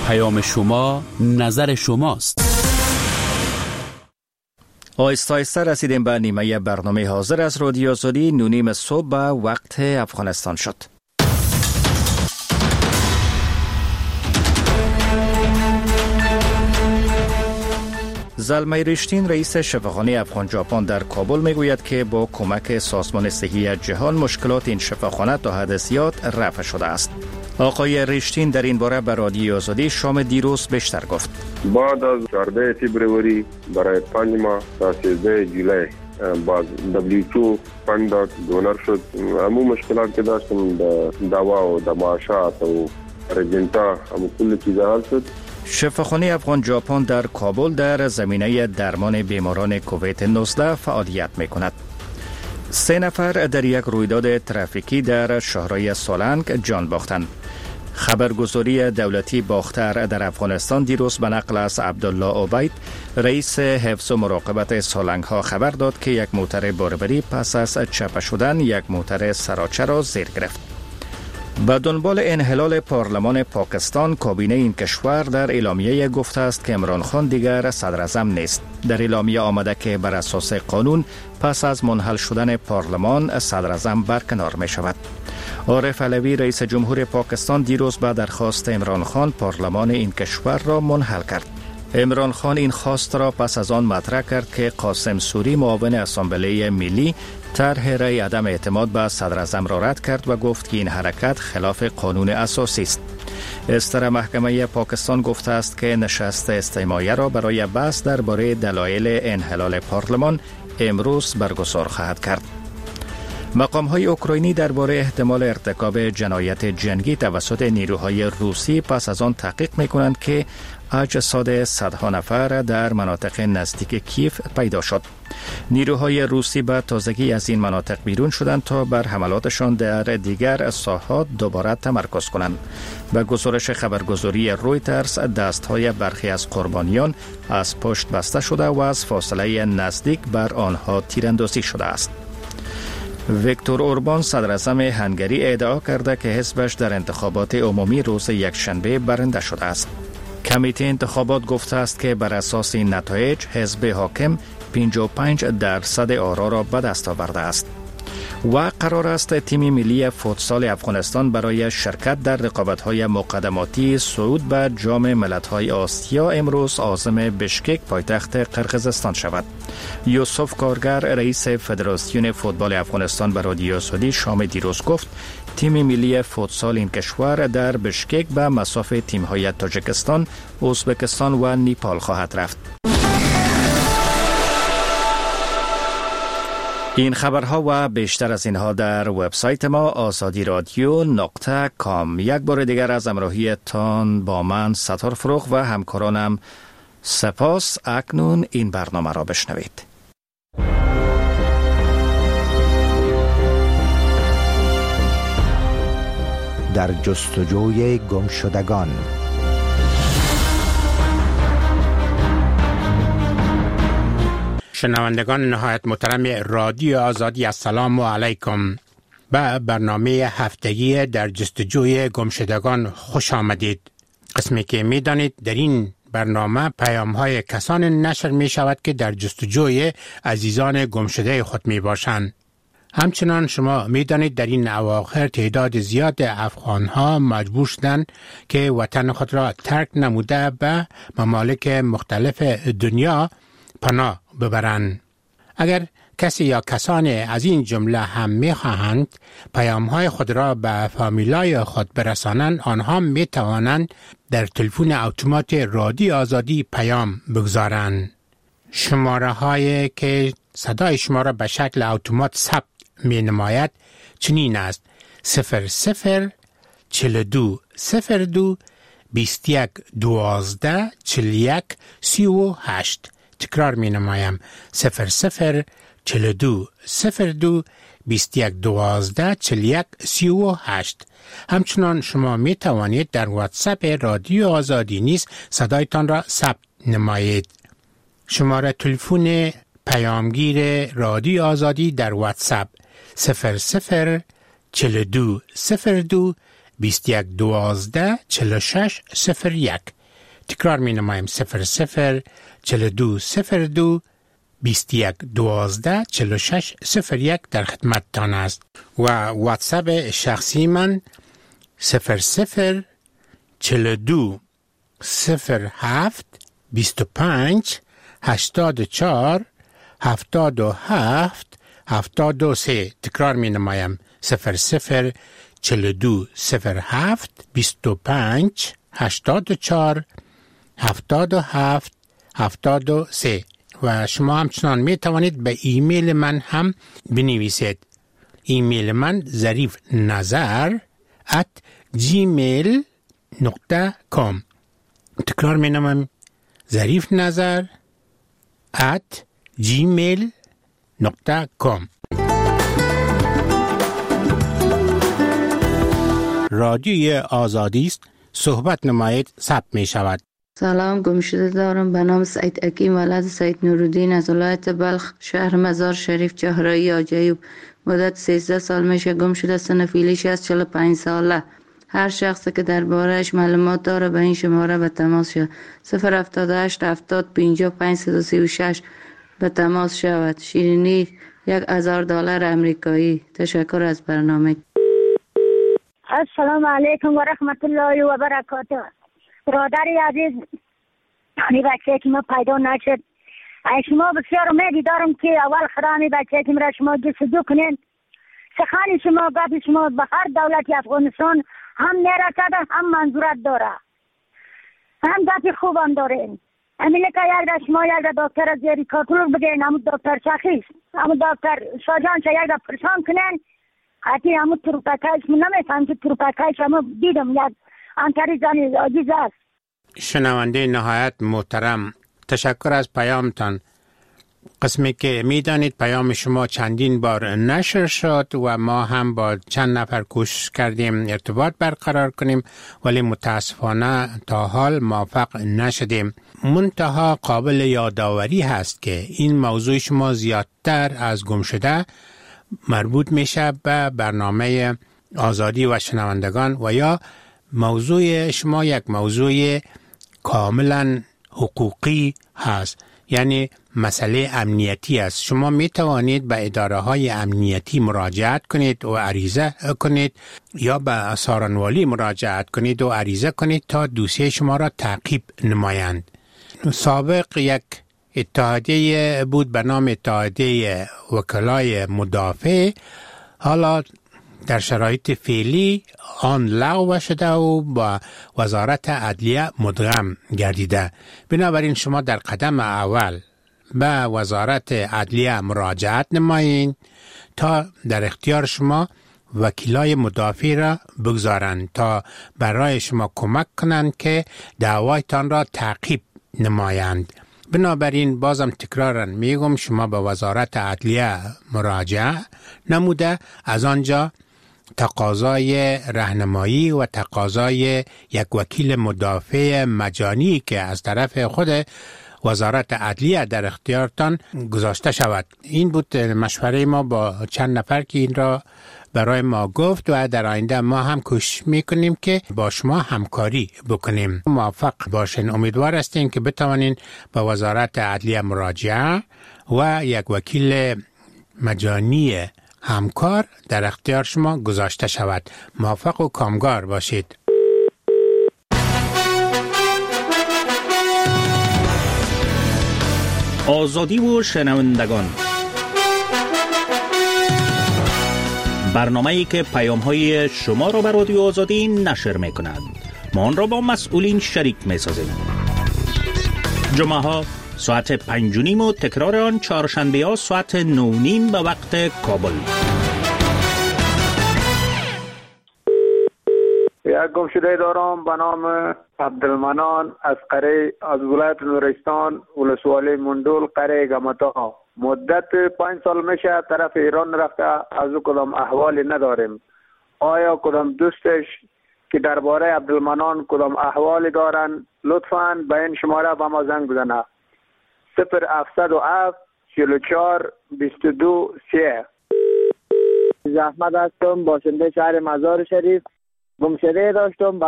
پیام شما نظر شماست. آهسته آهسته رسیدیم به نیمه برنامه حاضر از رادیو آزادی. 9:30 صبح به وقت افغانستان شد. زلمه رشتین رئیس شفاخانه افغان ژاپن در کابل میگوید که با کمک سازمان صحی جهان مشکلات این شفاخانه تا حد زیاد رفع شده است. آقای رشتین در این باره به رادیو آزادی شام دیروز بیشتر گفت. بعد از 14 فبروری برای 5 ماه تا 13 جولای باز WHO فند دونر شد. همو مشکلات که داشتیم دوا و معاشات و رجنتا همو کل چیزا حل شد. شفاخانه افغان ژاپن در کابل در زمینه درمان بیماران کووید 19 فعالیت می‌کند. 3 نفر در یک رویداد ترافیکی در شهرهای سالنگ جان باختند. خبرگزاری دولتی باختر در افغانستان دیروز به نقل از عبدالله عبید رئیس حفظ و مراقبت سالنگ ها خبر داد که یک موتر باربری پس از چپه شدن یک موتر سراچه را زیر گرفت. به دنبال انحلال پارلمان پاکستان، کابینه این کشور در اعلامیه گفته است که عمران خان دیگر صدر اعظم نیست. در اعلامیه آمده که بر اساس قانون پس از منحل شدن پارلمان صدر اعظم برکنار می شود. عارف علوی رئیس جمهور پاکستان دیروز به درخواست عمران خان پارلمان این کشور را منحل کرد. عمران خان این خواست را پس از آن مطرح کرد که قاسم سوری معاون اسامبله ملی طرح رأی عدم اعتماد به صدر اعظم را رد کرد و گفت که این حرکت خلاف قانون اساسی است. استر محکمه پاکستان گفته است که نشست استماعیه را برای بحث درباره دلایل انحلال پارلمان امروز برگزار خواهد کرد. مقام‌های اوکراینی درباره احتمال ارتکاب جنایت جنگی توسط نیروهای روسی پس از آن تحقیق می‌کنند که اجساد صدها نفر در مناطق نزدیک کیف پیدا شد. نیروهای روسی به تازگی از این مناطق بیرون شدند تا بر حملاتشان در دیگر ساحات دوباره تمرکز کنند. به گزارش خبرگزاری رویترز، دستهای برخی از قربانیان از پشت بسته شده و از فاصله نزدیک بر آنها تیراندازی شده است. ویکتور اوربان صدر اعظم هنگری ادعا کرده که حزبش در انتخابات عمومی روز یکشنبه برنده شده است. کمیته انتخابات گفته است که بر اساس این نتایج حزب حاکم 55% آرا را به دست آورده است. و قرار است تیم ملی فوتسال افغانستان برای شرکت در رقابت‌های مقدماتی صعود به جام ملت‌های آسیا امروز عازم بشکک پایتخت قرقیزستان شود. یوسف کارگر رئیس فدراسیون فوتبال افغانستان به رادیو آزادی شام دیروز گفت تیم ملی فوتسال این کشور در بشکک به مصاف تیم‌های تاجیکستان، ازبکستان و نیپال خواهد رفت. این خبرها و بیشتر از اینها در وبسایت ما azadiradio.com. یک بار دیگر از همراهیتان با من ستار فروغ و همکارانم سپاس. اکنون این برنامه را بشنوید. در جستجوی گمشدگان. شنوندگان نهایت محترم رادیو آزادی، السلام علیکم. به برنامه هفتگی در جستجوی گمشدگان خوش آمدید. قسمی که می دانید در این برنامه پیام های کسان نشر می شود که در جستجوی عزیزان گمشده خود می باشند. همچنان شما می دانید در این اواخر تعداد زیاد افغان ها مجبور شدند که وطن خود را ترک نموده به ممالک مختلف دنیا پناه ببرند. اگر کسی یا کسان از این جمله هم می خواهند پیام‌های خود را به فامیلای خود برسانند، آنها می توانند در تلفن اتومات رادیو آزادی پیام بگذارند. شماره هایی که صدای شما را به شکل اتومات ثبت می نماید چنین است: 00 42 02 21 12 41 38. تکرار می نمایم: 00 42 02 21 12 41 38. همچنان شما می توانید در واتساپ رادیو آزادی نیز صدایتان را ثبت نمایید. شماره تلفن پیامگیر رادیو آزادی در واتساپ 00 42 02 21 12 46 01. تکرار می نمایم 00 42 02 21 12 46 01 در خدمت تان است و واتساپ شخصی من 00 42 07 25 84 77 73. تکرار می نمایم 00 42 07 25 84 77 73. و شما همچنان می توانید به ایمیل من هم بنویسید. ایمیل من zarifnazar@gmail.com. تکرار می نمایم zarifnazar@gmail.com. رادیوی آزادی است. صحبت نمایید ثبت می شود. سلام، گمشده دارم. به نام سعید حکیم، ولد سید نورالدین از ولایت بلخ، شهر مزار شریف، چهارراه آجیوب. مدت 13 سال میشه گم شده. سن فعلیش از 45 ساله. هر شخصی که درباره‌اش معلومات داره به این شماره به تماس شود. 078 70 55 336 به تماس شود. شیرینی $1000 امریکایی. تشکر از برنامه. السلام علیکم و رحمت الله و برکاته. برادری عزیز، این بچه که ما پیدا نشد، شما بسیار امیدی دارم که اول خدا این بچه که را شما جستجو کنین. سخن شما، گپ شما به هر دولتی افغانستان هم نرسده، هم منظورت داره، هم گپ خوب هم داره. همینه که یک شما یک دکتر زیری کارتولوگ بگین، همون دکتر شخیص، همون دکتر شاجان چه یک پرسان کنین. حتی همون تروپکایش من نمیفهم که تروپکایش همون دیدم یک انتری زنی عزیز است. شنونده نهایت محترم، تشکر از پیامتان. قسمی که میدانید پیام شما چندین بار نشر شد و ما هم با چند نفر کوشش کردیم ارتباط برقرار کنیم، ولی متاسفانه تا حال موفق نشدیم. منتها قابل یادآوری هست که این موضوع شما زیادتر از گم شده مربوط میشه به برنامه آزادی و شنوندگان و یا موضوع شما یک موضوع کاملا حقوقی هست، یعنی مسئله امنیتی است. شما می توانید به اداره های امنیتی مراجعت کنید و عریضه کنید یا به سارنوالی مراجعت کنید و عریضه کنید تا دوسیه شما را تعقیب نمایند. سابق یک اتحادیه بود به نام اتحادیه وکلای مدافع، حالا در شرایط فعلی آن لغو شده و با وزارت عدلیه مدغم گردیده. بنابراین شما در قدم اول به وزارت عدلیه مراجعت نمایید تا در اختیار شما وکیلای مدافع را بگذارند تا برای شما کمک کنند که دعوایتان را تعقیب نمایند. بنابراین بازم تکرارا میگم شما به وزارت عدلیه مراجعه نموده، از آنجا تقاضای راهنمایی و تقاضای یک وکیل مدافع مجانی که از طرف خود وزارت عدلیه در اختیارتان گذاشته شود. این بود مشوره ما با چند نفر که این را برای ما گفت و در آینده ما هم کوشش میکنیم که با شما همکاری بکنیم. موفق باشین. امیدوار هستیم که بتوانین با وزارت عدلیه مراجعه و یک وکیل مجانی همکار در اختیار شما گذاشته شود. موفق و کامگار باشید. آزادی و شنوندگان، برنامه‌ای که پیام‌های شما را به رادیو آزادی نشر می‌کند. ما آن را با مسئولین شریک می‌سازیم. جمعه‌ها ساعت 5:30 و تکرار آن چهارشنبه‌ها ساعت 9:30 به وقت کابل. یک گمشده دارم به نام عبدالمنان از قره از ولایت نورستان، ولسوالی مندول، قره گمتا. مدت 5 سال میشه طرف ایران رفته، از او کدام احوالی نداریم. آیا کدام دوستش که درباره عبدالمنان کدام احوالی دارن لطفاً به این شماره به ما زنگ بزنه. 0707 44 22 3. احمد هستم، باشنده شهر مزار شریف. گمشده داشتم